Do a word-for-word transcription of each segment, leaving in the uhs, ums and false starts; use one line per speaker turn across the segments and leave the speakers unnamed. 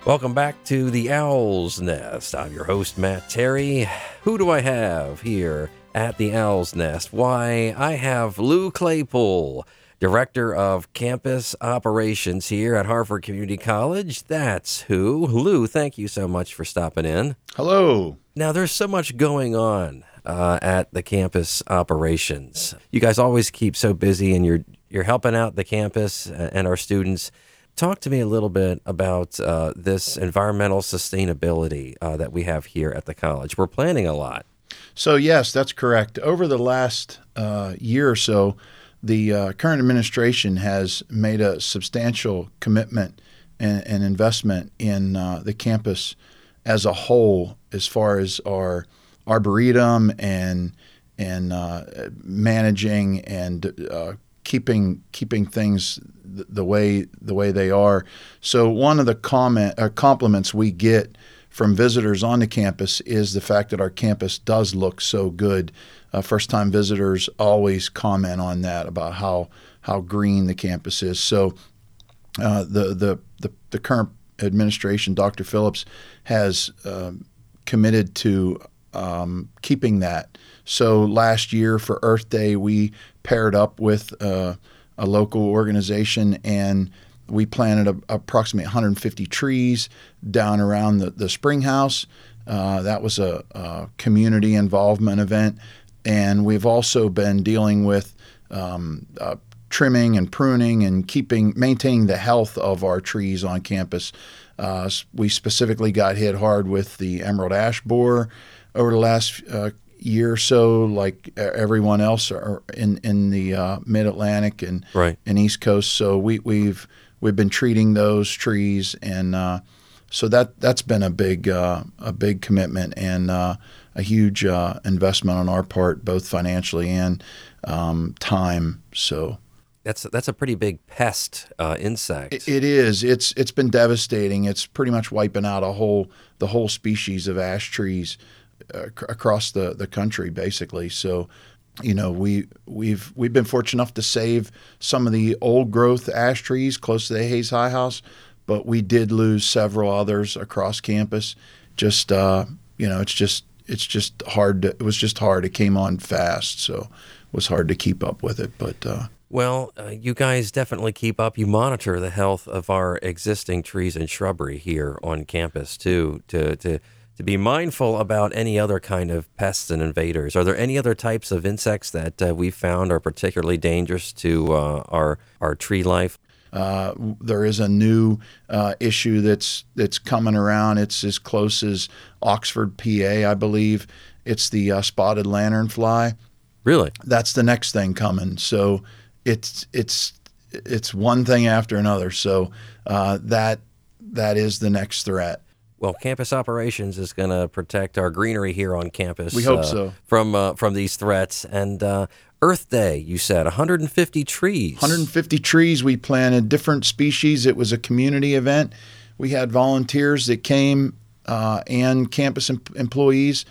Welcome back to the Owl's Nest. I'm your host, Matt Terry. Who do I have here at the Owl's Nest? Why, I have Lou Claypool, Director of Campus Operations here at Harford Community College. That's who. Lou, thank you so much for stopping in.
Hello.
Now, there's so much going on uh, at the campus operations. You guys always keep so busy, and you're you're helping out the campus and our students. Talk to me a little bit about uh, this environmental sustainability uh, that we have here at the college. We're planning a lot.
So, yes, that's correct. Over the last uh, year or so, the uh, current administration has made a substantial commitment and, and investment in uh, the campus as a whole, as far as our arboretum and and uh, managing and uh, keeping keeping things the way the way they are. So one of the comment uh, compliments we get from visitors on the campus is the fact that our campus does look so good. Uh, first-time visitors always comment on that, about how how green the campus is. So uh, the, the the the current administration, Doctor Phillips, has uh, committed to um, keeping that. So last year for Earth Day, we paired up with uh, a local organization, and we planted a, approximately one hundred fifty trees down around the, the spring house. Uh, that was a, a community involvement event. And we've also been dealing with um, uh, trimming and pruning and keeping, maintaining the health of our trees on campus. Uh, we specifically got hit hard with the emerald ash borer over the last uh, year or so, like everyone else are in in the uh, Mid-Atlantic and
right.
and East Coast. So we, we've we've been treating those trees, and uh, so that that's been a big uh, a big commitment and uh, a huge uh, investment on our part, both financially and um, time. So
that's that's a pretty big pest uh, insect.
it, it is. It's it's been devastating. It's pretty much wiping out a whole the whole species of ash trees uh, across the, the country, basically. So, you know, we we've we've been fortunate enough to save some of the old growth ash trees close to the Hayes High House, but we did lose several others across campus. Just uh, you know, it's just it's just hard. To, it was just hard. It came on fast, so it was hard to keep up with it. But uh,
well, uh, you guys definitely keep up. You monitor the health of our existing trees and shrubbery here on campus too, to to. to be mindful about any other kind of pests and invaders. Are there any other types of insects that uh, we've found are particularly dangerous to uh, our our tree life?
Uh, there is a new uh, issue that's that's coming around. It's as close as Oxford, P A, I believe. It's the uh, spotted lanternfly.
Really?
That's the next thing coming. So it's it's it's one thing after another. So uh, that that is the next threat.
Well, campus operations is going to protect our greenery here on campus.
We hope
uh,
so.
From uh, from these threats. And uh, Earth Day, you said, one hundred fifty trees.
one hundred fifty trees we planted, different species. It was a community event. We had volunteers that came uh, and campus em- employees.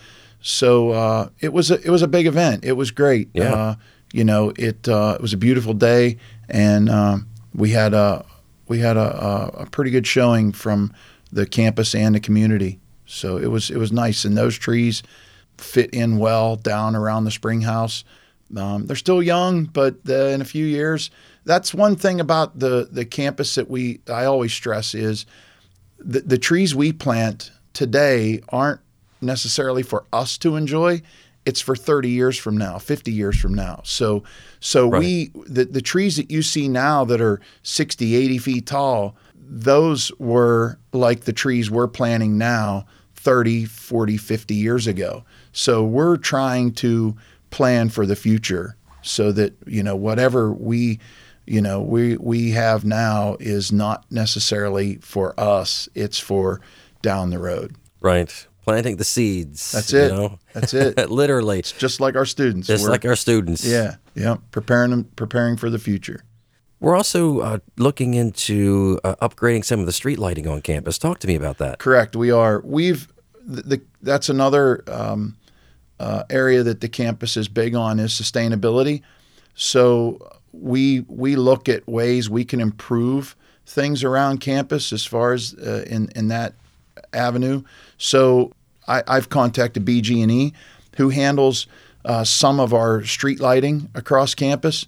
So uh, it was a it was a big event. It was great.
Yeah.
Uh, you know, it uh, it was a beautiful day, and uh, we had a we had a, a, a pretty good showing from the campus and the community. So it was it was nice, and those trees fit in well down around the spring house. Um, they're still young, but uh, in a few years, that's one thing about the the campus that we I always stress is the, the trees we plant today aren't necessarily for us to enjoy. It's for thirty years from now, fifty years from now. So so
right.
we the, the trees that you see now that are sixty, eighty feet tall, those were like the trees we're planting now thirty, forty, fifty years ago. So we're trying to plan for the future so that, you know, whatever we, you know, we we have now is not necessarily for us. It's for down the road.
Right. Planting the seeds.
That's it.
You know?
That's it.
Literally.
It's just like our students.
Just
We're,
like our students.
Yeah. Yeah. Preparing them, preparing for the future.
We're also uh, looking into uh, upgrading some of the street lighting on campus. Talk to me about that.
Correct. We are. We've. The, the that's another um, uh, area that the campus is big on is sustainability. So we we look at ways we can improve things around campus as far as uh, in in that avenue. So I, I've contacted B G and E, who handles uh, some of our street lighting across campus.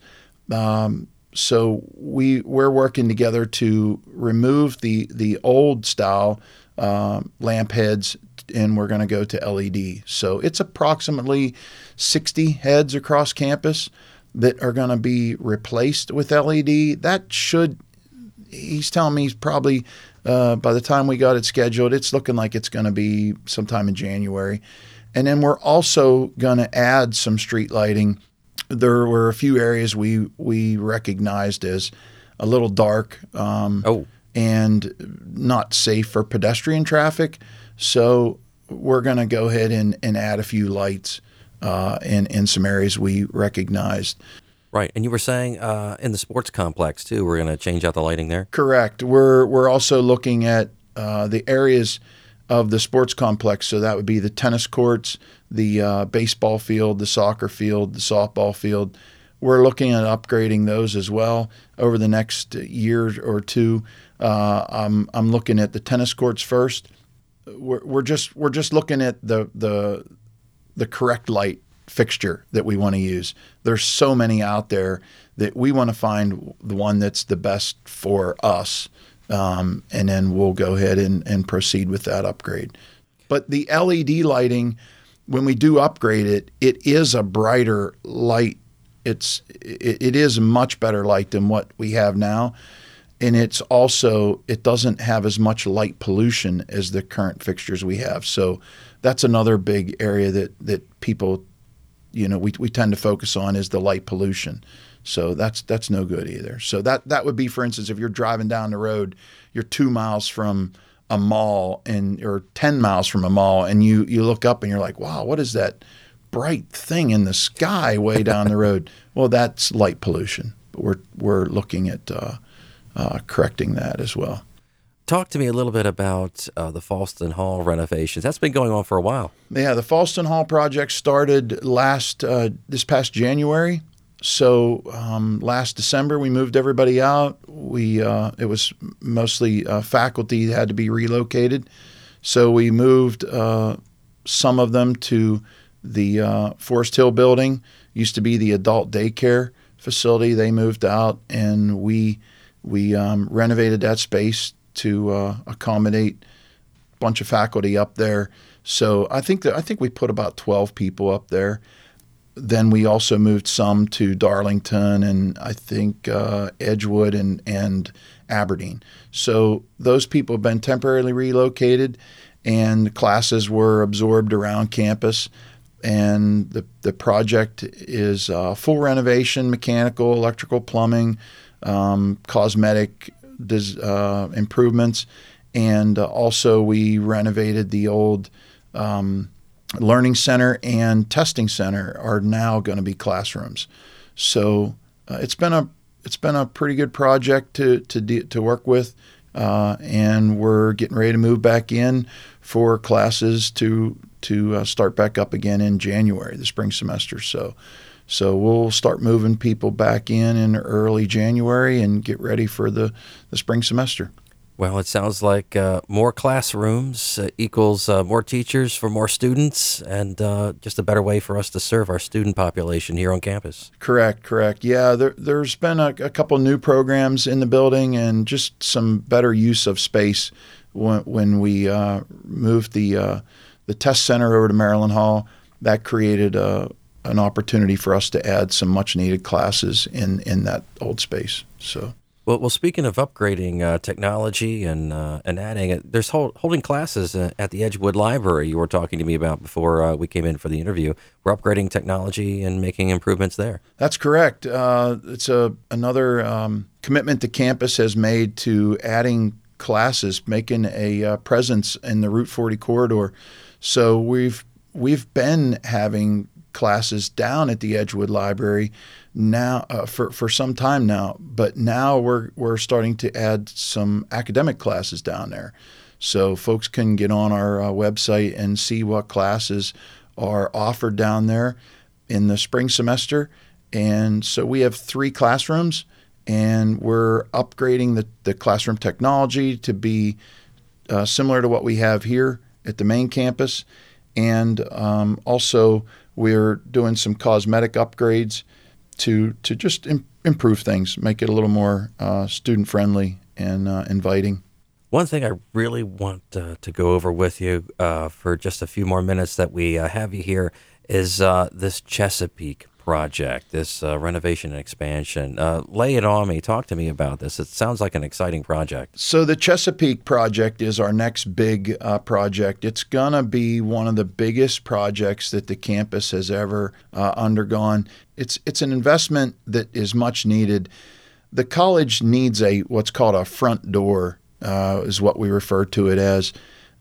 Um, so we we're working together to remove the the old style uh, lamp heads, and we're going to go to L E D. So it's approximately sixty heads across campus that are going to be replaced with L E D. That should, he's telling me, he's probably uh, by the time we got it scheduled, it's looking like it's going to be sometime in January. And then we're also going to add some street lighting. There were a few areas we we recognized as a little dark um,
oh.
and not safe for pedestrian traffic. So we're going to go ahead and, and add a few lights uh, in, in some areas we recognized.
Right. And you were saying uh, in the sports complex, too, we're going to change out the lighting there?
Correct. We're, we're also looking at uh, the areas of the sports complex. So that would be the tennis courts, the uh, baseball field, the soccer field, the softball field. We're looking at upgrading those as well over the next year or two. Uh, I'm, I'm looking at the tennis courts first. We're, we're just we're just looking at the the the correct light fixture that we want to use. There's so many out there that we want to find the one that's the best for us, um, and then we'll go ahead and, and proceed with that upgrade. But the L E D lighting, when we do upgrade it, it is a brighter light. It's it, it is a much better light than what we have now. And it's also, it doesn't have as much light pollution as the current fixtures we have. So that's another big area that, that people, you know, we, we tend to focus on is the light pollution. So that's that's no good either. So that, that would be, for instance, if you're driving down the road, you're two miles from a mall and or ten miles from a mall, and you, you look up and you're like, wow, what is that bright thing in the sky way down the road? Well, that's light pollution. But we're, we're looking at uh, Uh, correcting that as well.
Talk to me a little bit about uh, the Falston Hall renovations. That's been going on for a while.
Yeah, the Falston Hall project started last uh, this past January. So um, last December we moved everybody out. We uh, it was mostly uh, faculty that had to be relocated. So we moved uh, some of them to the uh, Forest Hill building. Used to be the adult daycare facility. They moved out, and we We um, renovated that space to uh, accommodate a bunch of faculty up there. So I think that I think we put about twelve people up there. Then we also moved some to Darlington and I think uh, Edgewood and and Aberdeen. So those people have been temporarily relocated, and classes were absorbed around campus. And the the project is uh, full renovation, mechanical, electrical, plumbing. Um, cosmetic uh, improvements, and uh, also we renovated the old um, learning center and testing center are now going to be classrooms. So uh, it's been a it's been a pretty good project to to de- to work with, uh, and we're getting ready to move back in for classes to to uh, start back up again in January, the spring semester. So. So we'll start moving people back in in early January and get ready for the, the spring semester.
Well, it sounds like uh, more classrooms uh, equals uh, more teachers for more students, and uh, just a better way for us to serve our student population here on campus.
Correct, correct. Yeah, there, there's been a, a couple new programs in the building and just some better use of space when, when we uh, moved the uh, the test center over to Maryland Hall. That created a an opportunity for us to add some much needed classes in, in that old space. So,
well, well, speaking of upgrading uh, technology and uh, and adding it, there's hold, holding classes uh, at the Edgewood Library you were talking to me about before uh, we came in for the interview. We're upgrading technology and making improvements there.
That's correct. Uh, it's a another um, commitment the campus has made to adding classes, making a uh, presence in the Route forty corridor. So we've we've been having classes down at the Edgewood Library now uh, for for some time now, but now we're we're starting to add some academic classes down there, so folks can get on our uh, website and see what classes are offered down there in the spring semester. And so we have three classrooms, and we're upgrading the, the classroom technology to be uh, similar to what we have here at the main campus. And um, also we're doing some cosmetic upgrades to to just im- improve things, make it a little more uh, student-friendly and uh, inviting.
One thing I really want uh, to go over with you uh, for just a few more minutes that we uh, have you here is uh, this Chesapeake project, this uh, renovation and expansion. Uh, lay it on me. Talk to me about this. It sounds like an exciting project.
So the Chesapeake project is our next big uh, project. It's going to be one of the biggest projects that the campus has ever uh, undergone. It's it's an investment that is much needed. The college needs a what's called a front door, uh, is what we refer to it as.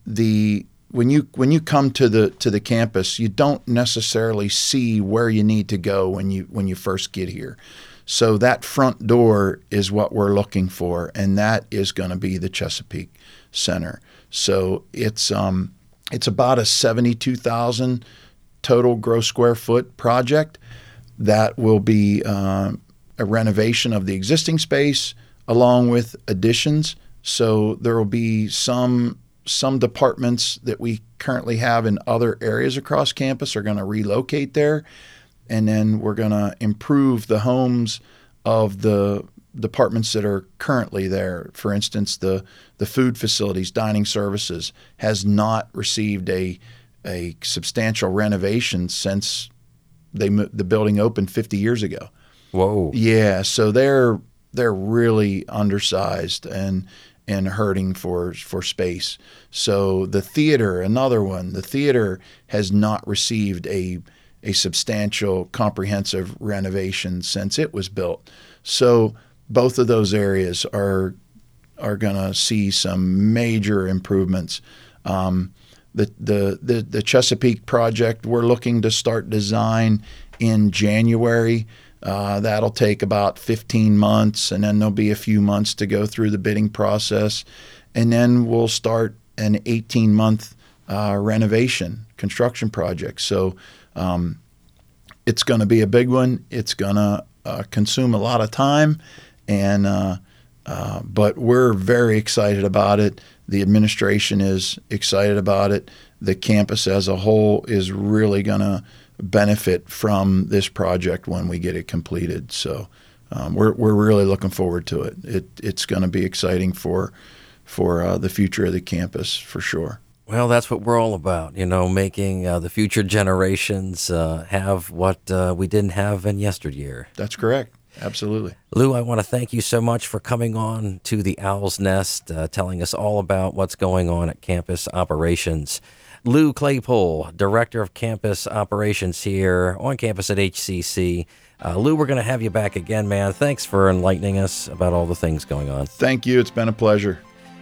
The when you when you come to the to the campus, you don't necessarily see where you need to go when you when you first get here. So that front door is what we're looking for, and that is going to be the Chesapeake Center. So it's um it's about a seventy-two thousand total gross square foot project that will be uh, a renovation of the existing space along with additions. So there will be some some departments that we currently have in other areas across campus are going to relocate there, and then we're going to improve the homes of the departments that are currently there. For instance, the the food facilities, dining services, has not received a a substantial renovation since they the building opened fifty years ago.
Whoa.
Yeah, so they're they're really undersized and and hurting for for space. So the theater, another one, the theater has not received a a substantial comprehensive renovation since it was built. So both of those areas are are going to see some major improvements. Um, the, the the the Chesapeake project, we're looking to start design in January. Uh, that'll take about fifteen months, and then there'll be a few months to go through the bidding process. And then we'll start an eighteen-month uh, renovation construction project. So um, it's going to be a big one. It's going to uh, consume a lot of time, and uh, uh, but we're very excited about it. The administration is excited about it. The campus as a whole is really going to benefit from this project when we get it completed. So um, we're we're really looking forward to it. It it's going to be exciting for for uh, the future of the campus for sure.
Well, that's what we're all about, you know, making uh, the future generations uh, have what uh, we didn't have in yesteryear.
That's correct. Absolutely.
Lou, I want to thank you so much for coming on to the Owl's Nest, uh, telling us all about what's going on at campus operations. Lou Claypool, Director of Campus Operations here on campus at H C C. Uh, Lou, we're going to have you back again, man. Thanks for enlightening us about all the things going on.
Thank you. It's been a pleasure.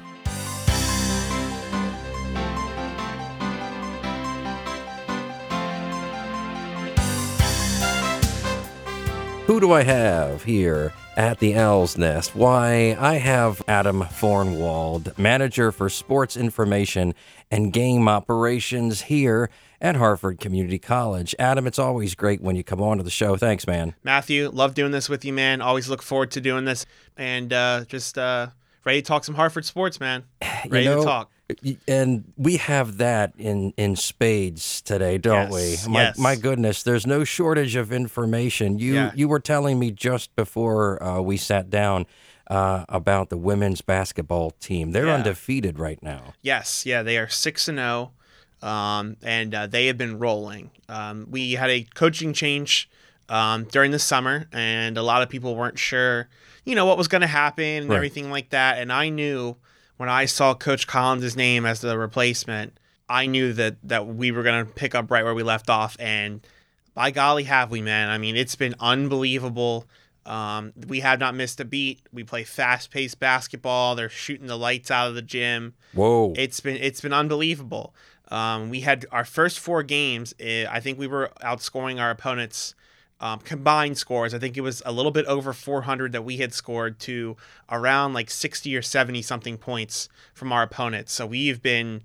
Who do I have here at the Owl's Nest? Why, I have Adam Fornwald, Manager for Sports Information and Game Operations here at Harford Community College. Adam, it's always great when you come on to the show. Thanks, man.
Matthew, love doing this with you, man. Always look forward to doing this. And uh, just uh, ready to talk some Harford sports, man. Ready
you know,
to talk.
And we have that in, in spades today, don't
Yes,
we? My,
yes.
my goodness, there's no shortage of information. You
Yeah.
you were telling me just before uh, we sat down uh, about the women's basketball team. They're
Yeah.
undefeated right now.
Yes, yeah, they are six and zero, um, and uh, they have been rolling. Um, we had a coaching change um, during the summer, and a lot of people weren't sure, you know, what was going to happen and
Right.
everything like that. And I knew when I saw Coach Collins' name as the replacement, I knew that that we were going to pick up right where we left off. And by golly, have we, man? I mean, it's been unbelievable. Um, we have not missed a beat. We play fast-paced basketball. They're shooting the lights out of the gym.
Whoa.
It's been it's been unbelievable. Um, we had our first four games. eh, I think we were outscoring our opponents' um, combined scores. I think it was a little bit over four hundred that we had scored to around like sixty or seventy something points from our opponents. So we've been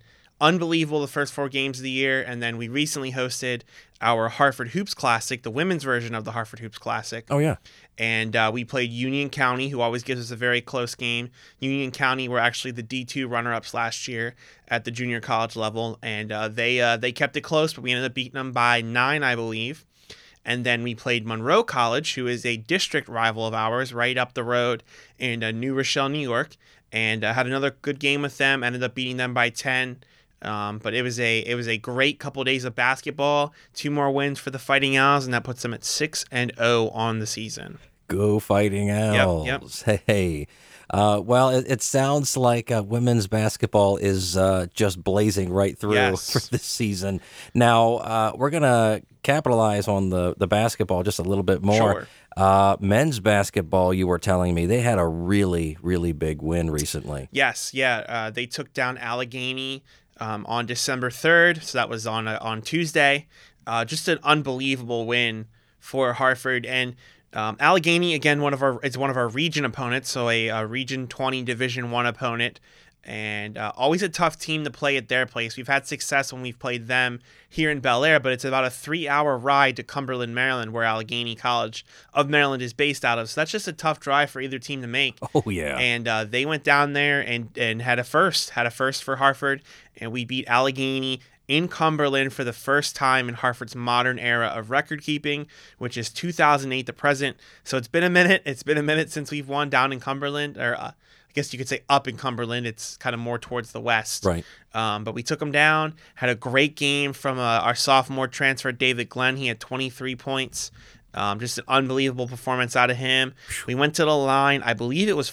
unbelievable the first four games of the year. And then we recently hosted our Hartford Hoops Classic, the women's version of the Hartford Hoops Classic.
Oh, yeah.
And uh, we played Union County, who always gives us a very close game. Union County were actually the D two runner-ups last year at the junior college level. And uh, they uh, they kept it close, but we ended up beating them by nine, I believe. And then we played Monroe College, who is a district rival of ours, right up the road in uh, New Rochelle, New York. And uh, had another good game with them. Ended up beating them by ten. Um, but it was a it was a great couple of days of basketball. Two more wins for the Fighting Owls, and that puts them at six and zero on the season.
Go Fighting Owls!
Yep, yep.
Hey, uh, well, it, it sounds like uh, women's basketball is uh, just blazing right through
Yes.
for this season. Now uh, we're gonna capitalize on the the basketball just a little bit more.
Sure.
Uh, men's basketball, you were telling me they had a really really big win recently.
Yes, yeah. Uh, they took down Allegheny um, on December third, so that was on a, on Tuesday. Uh, just an unbelievable win for Hartford. And um, Allegheny, again, one of our it's one of our region opponents, so a, a Region twenty Division One opponent, and uh, always a tough team to play at their place. We've had success when we've played them here in Bel Air, but it's about a three-hour ride to Cumberland, Maryland, where Allegheny College of Maryland is based out of. So that's just a tough drive for either team to make.
Oh yeah,
And uh, they went down there and, and had a first, had a first for Hartford, and we beat Allegheny in Cumberland for the first time in Hartford's modern era of record keeping, which is two thousand eight to present. So it's been a minute. It's been a minute since we've won down in Cumberland, or uh, I guess you could say up in Cumberland. It's kind of more towards the west.
right.
Um, but we took them down, had a great game from uh, our sophomore transfer, David Glenn. He had twenty-three points. Um, just an unbelievable performance out of him. We went to the line, I believe it was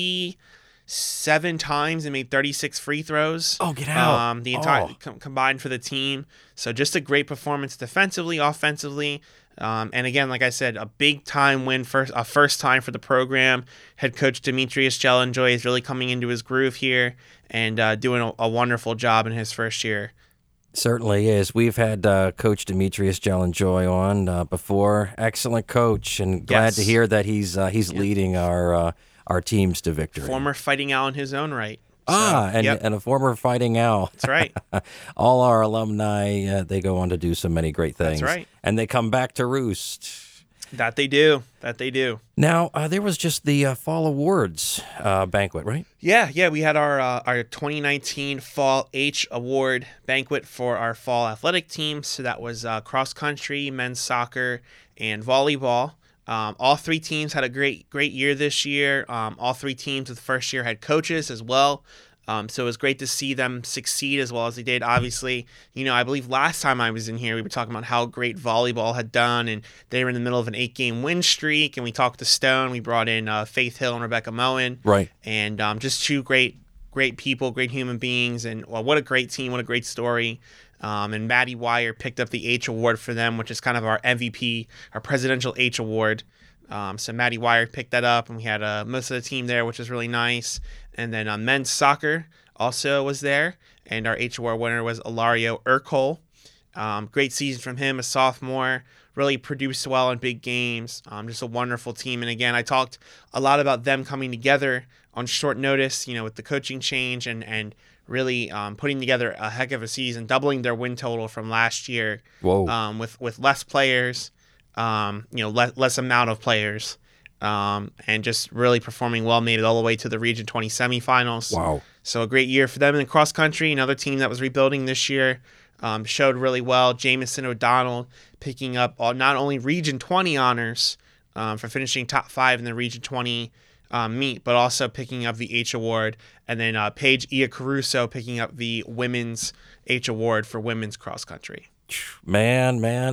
forty-seven times and made thirty-six free throws.
Oh, get out.
Um, the entire
Oh.
com- combined for the team. So just a great performance defensively, offensively. Um, and again, like I said, a big time win, first a first time for the program. Head coach Demetrius Jelenjoy is really coming into his groove here and uh, doing a, a wonderful job in his first year.
Certainly is. We've had uh, Coach Demetrius Jelenjoy on uh, before. Excellent coach, and glad
Yes.
to hear that he's uh, he's leading our uh, our teams to victory.
Former Fighting Owl in his own right. So,
ah, and,
yep,
and a former Fighting Owl.
that's right.
All our alumni, uh, they go on to do so many great things.
That's right.
And they come back to roost.
That they do. That they do.
Now, uh, there was just the uh, Fall Awards uh, banquet, right?
Yeah, yeah. We had our uh, our twenty nineteen Fall H Award banquet for our fall athletic teams. So that was uh, cross country, men's soccer, and volleyball. Um, all three teams had a great great year this year. Um, all three teams of the first year had coaches as well. Um, so it was great to see them succeed as well as they did. Obviously, you know, I believe last time I was in here, we were talking about how great volleyball had done, and they were in the middle of an eight-game win streak. And we talked to Stone. We brought in uh, Faith Hill and Rebecca Moen,
Right.
and um, just two great, great people, great human beings, and well, what a great team, what a great story. Um, and Maddie Wire picked up the H Award for them, which is kind of our M V P, our presidential H Award. Um, so Maddie Wire picked that up, and we had uh, most of the team there, which was really nice. And then uh, men's soccer also was there, and our H Award winner was Ilario Urkel. Um, great season from him, a sophomore, really produced well in big games. Um, just a wonderful team. And again, I talked a lot about them coming together on short notice, you know, with the coaching change and and really um, putting together a heck of a season, doubling their win total from last year.
Whoa.
Um, with with less players, um, you know, le- less amount of players, um, and just really performing well. Made it all the way to the Region twenty semifinals.
Wow.
So a great year for them. In cross country, another team that was rebuilding this year, um, showed really well. Jamison O'Donnell picking up all, not only Region twenty honors um, for finishing top five in the Region twenty um, meet, but also picking up the H Award. And then uh, Paige Iacaruso picking up the Women's H Award for women's cross country.
Man, man.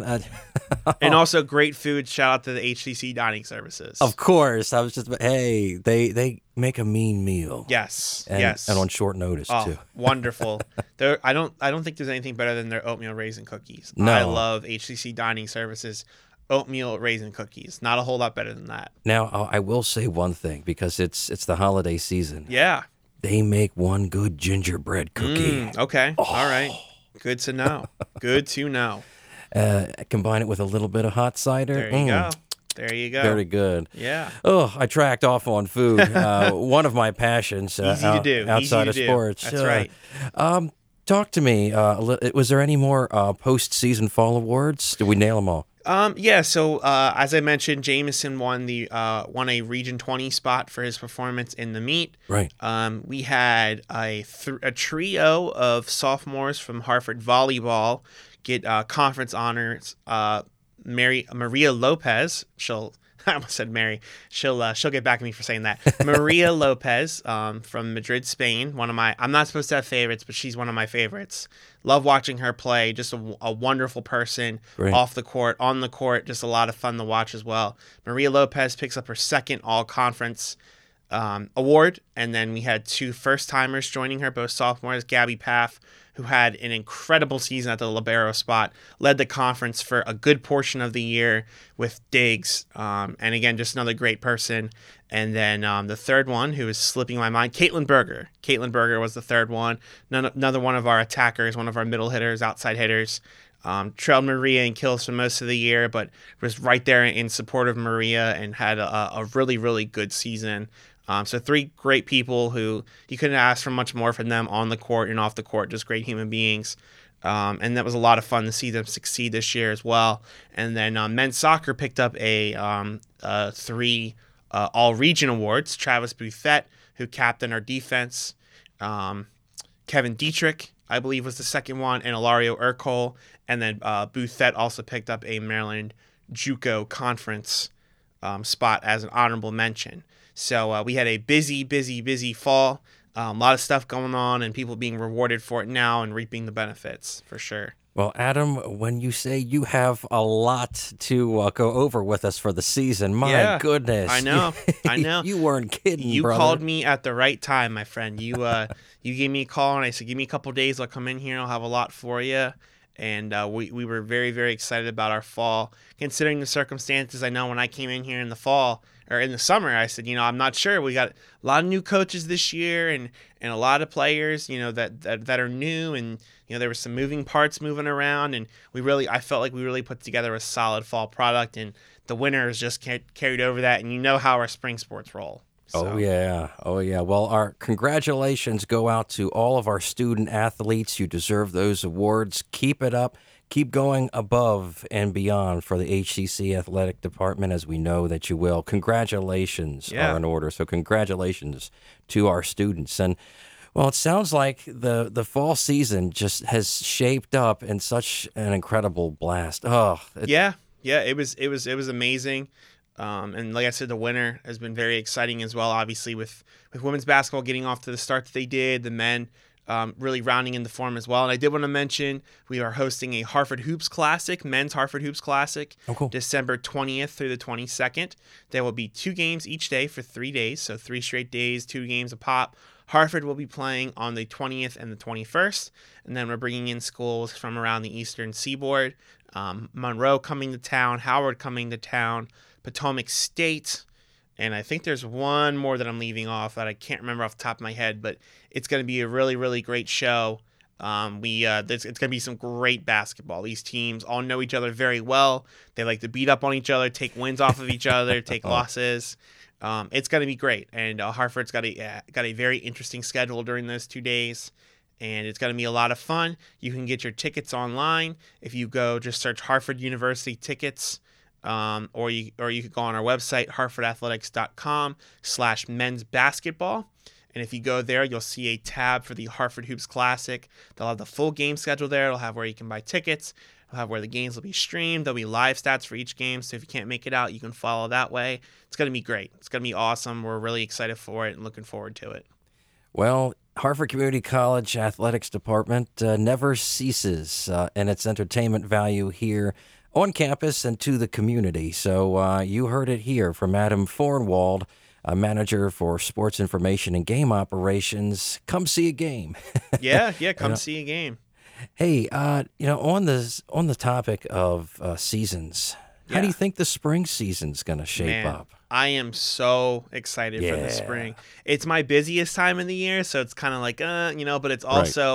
I,
And also great food. Shout out to the H C C Dining Services.
of course. I was just, hey, they they make a mean meal.
Yes.
And,
yes.
and on short notice,
Oh,
too.
wonderful. There, I don't, I don't think there's anything better than their oatmeal raisin cookies.
No.
I love H C C Dining Services oatmeal raisin cookies. Not a whole lot better than that.
Now, I I will say one thing, because it's it's the holiday season.
Yeah.
They make one good gingerbread cookie.
Mm, okay.
Oh.
All right. Good to know. Good to know.
Uh, combine it with a little bit of hot cider.
There you
Mm,
go. There you go.
Very good.
Yeah.
Oh, I tracked off on food. Uh, one of my passions uh,
Easy to
out-
do.
outside
Easy
of
to do.
sports.
That's
Uh,
right.
Um, Talk to me. Uh, a li- was there any more uh, postseason fall awards? Did we nail them all?
Um, yeah, so uh, as I mentioned, Jameson won the uh, won a Region twenty spot for his performance in the meet.
Right.
Um, we had a th- a trio of sophomores from Hartford volleyball get uh, conference honors. Uh, Mary Maria Lopez, she'll I almost said Mary. She'll uh, she'll get back at me for saying that. Maria Lopez um, from Madrid, Spain. One of my I'm not supposed to have favorites, but she's one of my favorites. Love watching her play. Just a, a wonderful person.
Great.
Off the court, on the court, just a lot of fun to watch as well. Maria Lopez picks up her second all-conference um, award, and then we had two first-timers joining her, both sophomores. Gabby Paff, who had an incredible season at the libero spot, led the conference for a good portion of the year with Diggs. Um, and again, just another great person. And then um, the third one, who is slipping my mind, Caitlin Berger. Caitlin Berger was the third one. None, another one of our attackers, one of our middle hitters, outside hitters. Um, trailed Maria in kills for most of the year, but was right there in support of Maria and had a, a really, really good season. Um, so three great people who you couldn't ask for much more from them on the court and off the court, just great human beings. Um, and that was a lot of fun to see them succeed this year as well. And then um, men's soccer picked up a um, uh, three uh, all-region awards. Travis Buffett, who captained our defense. Um, Kevin Dietrich, I believe, was the second one, and Ilario Urcole. And then uh, Buffett also picked up a Maryland JUCO conference um, spot as an honorable mention. So uh, we had a busy, busy, busy fall. Um, a lot of stuff going on and people being rewarded for it now and reaping the benefits for sure.
Well, Adam, when you say you have a lot to uh, go over with us for the season, my
Yeah,
goodness.
I know. I know.
You weren't kidding,
You
brother.
called me at the right time, my friend. You uh, you gave me a call and I said, give me a couple days. I'll come in here. I'll have a lot for you. And uh, we, we were very, very excited about our fall. Considering the circumstances, I know when I came in here in the fall, or in the summer, I said, you know, I'm not sure. We got a lot of new coaches this year and, and a lot of players, you know, that, that, that are new. And, you know, there were some moving parts moving around. And we really, I felt like we really put together a solid fall product. And the winners just ca- carried over that. And you know how our spring sports roll. So.
Oh, yeah. Oh, yeah. Well, our congratulations go out to all of our student athletes. You deserve those awards. Keep it up. Keep going above and beyond for the H C C athletic department, as we know that you will. Congratulations
Yeah.
are in order. So congratulations to our students. And, well, it sounds like the, the fall season just has shaped up in such an incredible blast. Oh, it,
Yeah. Yeah. It was, it was, it was amazing. Um, and like I said, the winter has been very exciting as well, obviously, with, with women's basketball getting off to the start that they did, the men um, really rounding in the form as well. And I did want to mention we are hosting a Hartford Hoops Classic, men's Hartford Hoops Classic,
Oh, cool.
December twentieth through the twenty-second. There will be two games each day for three days, so three straight days, two games a pop. Hartford will be playing on the twentieth and the twenty-first, and then we're bringing in schools from around the eastern seaboard. Um, Monroe coming to town, Howard coming to town, Potomac State, and I think there's one more that I'm leaving off that I can't remember off the top of my head, but it's going to be a really, really great show. Um, we uh, it's, it's going to be some great basketball. These teams all know each other very well. They like to beat up on each other, take wins off of each other, take losses. Um, it's going to be great, and uh, Hartford's got a uh, got a very interesting schedule during those two days. And it's going to be a lot of fun. You can get your tickets online if you go just search Hartford University tickets. Um, or you or you could go on our website, hartford athletics dot com slash men's basketball. And if you go there, you'll see a tab for the Hartford Hoops Classic. They'll have the full game schedule there. It'll have where you can buy tickets. It'll have where the games will be streamed. There'll be live stats for each game. So if you can't make it out, you can follow that way. It's going to be great. It's going to be awesome. We're really excited for it and looking forward to it.
Well, Hartford Community College Athletics Department uh, never ceases uh, in its entertainment value here on campus and to the community. So uh, you heard it here from Adam Fornwald, a manager for sports information and game operations. Come see a game.
Yeah, yeah, come
know,
see a game.
Hey, uh, you know, on the on the topic of uh, seasons, how do
Yeah.
you think the spring season's going to shape
Man,
up?
I am so excited for
Yeah.
the spring. It's my busiest time of the year, so it's kind of like, uh, you know, but it's
Right.
also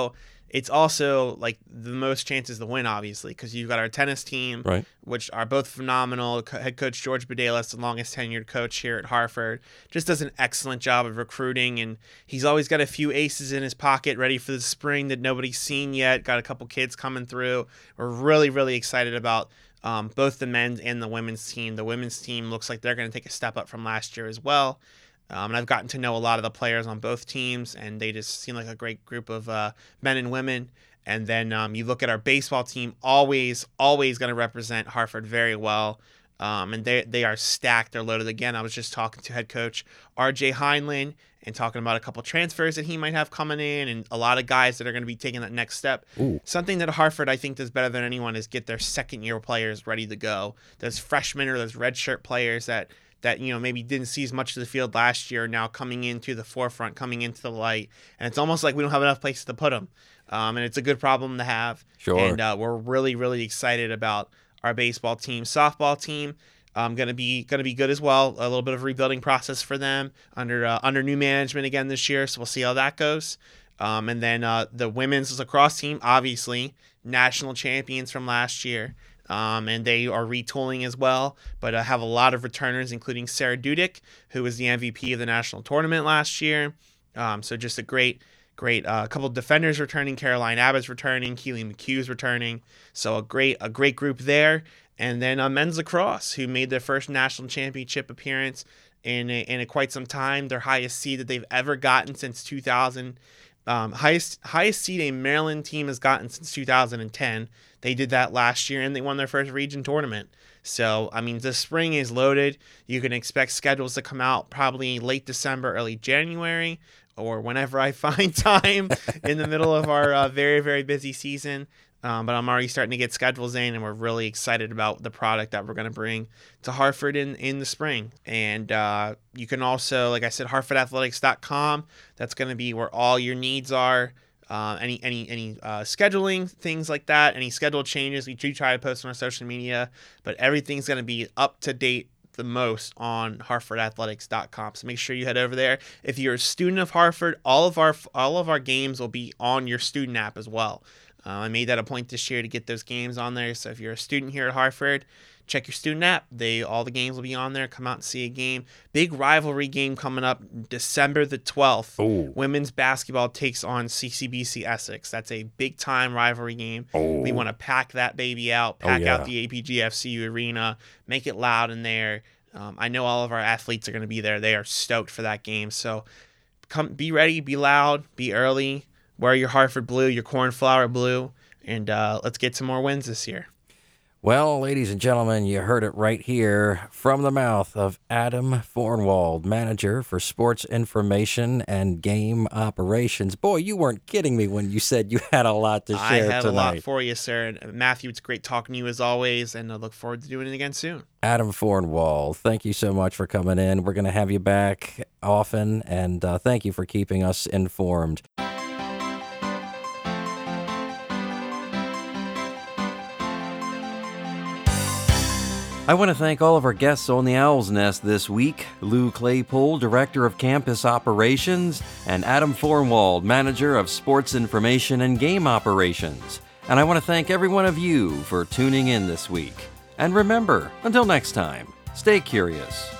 it's also like the most chances to win, obviously, because you've got our tennis team,
Right.
which are both phenomenal. Co- Head coach George Badelas, the longest tenured coach here at Hartford, just does an excellent job of recruiting, and he's always got a few aces in his pocket ready for the spring that nobody's seen yet. Got a couple kids coming through. We're really, really excited about um, both the men's and the women's team. The women's team looks like they're going to take a step up from last year as well. Um, and I've gotten to know a lot of the players on both teams, and they just seem like a great group of uh, men and women. And then um, you look at our baseball team, always, always going to represent Hartford very well. Um, and they they are stacked. They're loaded again. I was just talking to head coach R J Heinlein and talking about a couple transfers that he might have coming in, and a lot of guys that are going to be taking that next step.
Ooh.
Something that Hartford, I think, does better than anyone is get their second-year players ready to go. Those freshmen or those redshirt players that – that, you know, maybe didn't see as much of the field last year, now coming into the forefront, coming into the light. And it's almost like we don't have enough places to put them. Um, and it's a good problem to have.
Sure.
And uh, we're really, really excited about our baseball team. Softball team, um, going to be going to be good as well. A little bit of rebuilding process for them under uh, under new management again this year. So we'll see how that goes. Um, and then uh, the women's lacrosse team, obviously, national champions from last year. Um, and they are retooling as well, but uh, have a lot of returners, including Sarah Dudick, who was the M V P of the national tournament last year. Um, so just a great, great uh, couple of defenders returning. Caroline Abbott's returning. Keely McHugh's returning. So a great, a great group there. And then uh, men's lacrosse, who made their first national championship appearance in a, in a quite some time. Their highest seed that they've ever gotten since two thousand. Um, highest highest seed a Maryland team has gotten since two thousand ten. They did that last year, and they won their first region tournament. So, I mean, the spring is loaded. You can expect schedules to come out probably late December, early January, or whenever I find time in the middle of our uh, very, very busy season. Um, but I'm already starting to get schedules in, and we're really excited about the product that we're going to bring to Hartford in, in the spring. And uh, you can also, like I said, hartford athletics dot com. That's going to be where all your needs are. Uh, any any any uh, scheduling, things like that, any schedule changes, we do try to post on our social media, but everything's going to be up to date the most on hartford athletics dot com. So make sure you head over there. If you're a student of Hartford, all of our all of our games will be on your student app as well. Uh, I made that a point this year to get those games on there. So if you're a student here at Hartford, check your student app. They all the games will be on there. Come out and see a game. Big rivalry game coming up December the twelfth.
Ooh.
Women's basketball takes on C C B C Essex. That's a big time rivalry game.
Oh.
We want to pack that baby out, pack
Oh, yeah.
out the A P G F C U arena, make it loud in there. Um, I know all of our athletes are going to be there. They are stoked for that game. So come, be ready, be loud, be early. Wear your Hartford blue, your cornflower blue, and uh, let's get some more wins this year.
Well, ladies and gentlemen, you heard it right here from the mouth of Adam Fornwald, manager for sports information and game operations. Boy, you weren't kidding me when you said you had a lot to share
I have
tonight.
a lot for you, sir. And Matthew, it's great talking to you as always, and I look forward to doing it again soon.
Adam Fornwald, thank you so much for coming in. We're going to have you back often, and uh, thank you for keeping us informed. I want to thank all of our guests on the Owl's Nest this week, Lou Claypool, Director of Campus Operations, and Adam Fornwald, Manager of Sports Information and Game Operations. And I want to thank every one of you for tuning in this week. And remember, until next time, stay curious.